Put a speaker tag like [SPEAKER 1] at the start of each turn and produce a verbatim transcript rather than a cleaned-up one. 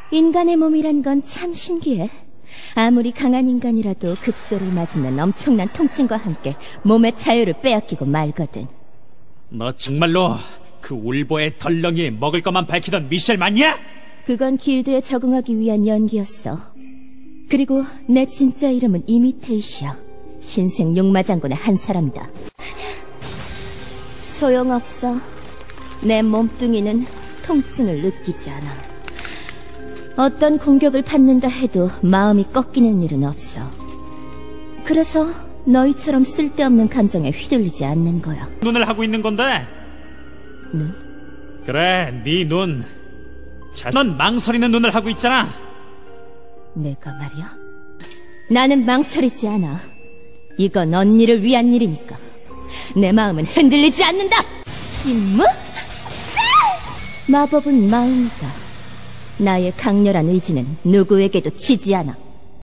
[SPEAKER 1] 인간의 몸이란 건 참 신기해. 아무리 강한 인간이라도 급소를 맞으면 엄청난 통증과 함께 몸의 자유를 빼앗기고 말거든.
[SPEAKER 2] 너 정말로 그 울보의 덜렁이에 먹을 것만 밝히던 미셸 맞냐?
[SPEAKER 1] 그건 길드에 적응하기 위한 연기였어. 그리고 내 진짜 이름은 이미테이시야. 신생 용마장군의 한 사람이다. 소용없어. 내 몸뚱이는 통증을 느끼지 않아. 어떤 공격을 받는다 해도 마음이 꺾이는 일은 없어. 그래서 너희처럼 쓸데없는 감정에 휘둘리지 않는 거야.
[SPEAKER 2] 눈을 하고 있는 건데.
[SPEAKER 1] 눈?
[SPEAKER 2] 그래, 네 눈. 자, 넌 망설이는 눈을 하고 있잖아.
[SPEAKER 1] 내가 말이야? 나는 망설이지 않아. 이건 언니를 위한 일이니까. 내 마음은 흔들리지 않는다! 임무? 마법은 마음이다. 나의 강렬한 의지는 누구에게도 지지 않아.